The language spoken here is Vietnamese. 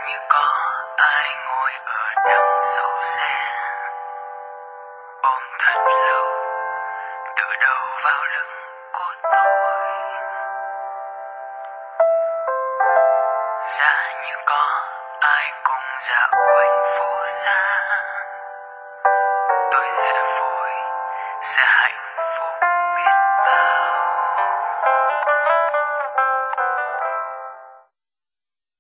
như có ai ngồi ở đằng sau xe, ôm thật lâu, tựa đầu vào lưng của tôi. Giá như có ai cùng dạo quanh phố xa, tôi sẽ vui, sẽ hạnh